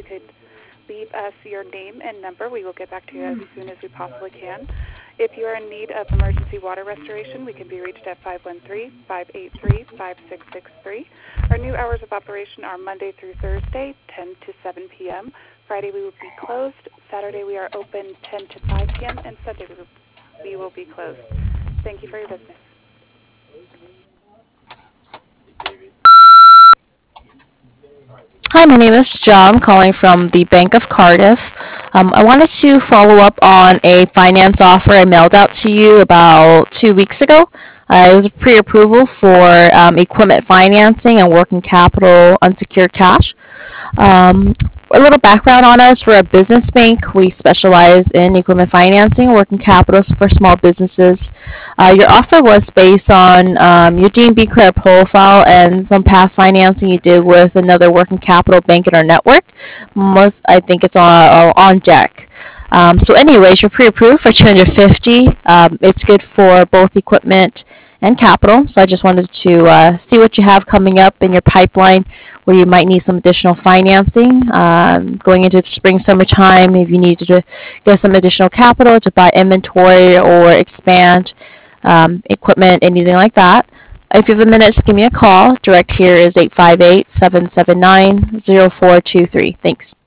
you could leave us your name and number. We will get back to you as soon as we possibly can. If you are in need of emergency water restoration, we can be reached at 513-583-5663. Our new hours of operation are Monday through Thursday, 10 to 7 p.m. Friday we will be closed. Saturday we are open 10 to 5 p.m. and Sunday we will be closed. Thank you for your business. Hi, my name is John, calling from the Bank of Cardiff. I wanted to follow up on a finance offer I mailed out to you about 2 weeks ago. It was a pre-approval for equipment financing and working capital unsecured cash. Um, a little background on us. We're a business bank. We specialize in equipment financing, working capitals for small businesses. Your offer was based on your DNB credit profile and some past financing you did with another working capital bank in our network. I think it's on deck. So anyways, you're pre-approved for 250. It's good for both equipment and capital. So I just wanted to see what you have coming up in your pipeline where you might need some additional financing going into the spring summertime. If you need to get some additional capital to buy inventory or expand equipment, anything like that. If you have a minute, just give me a call. Direct here is 858-779-0423. Thanks.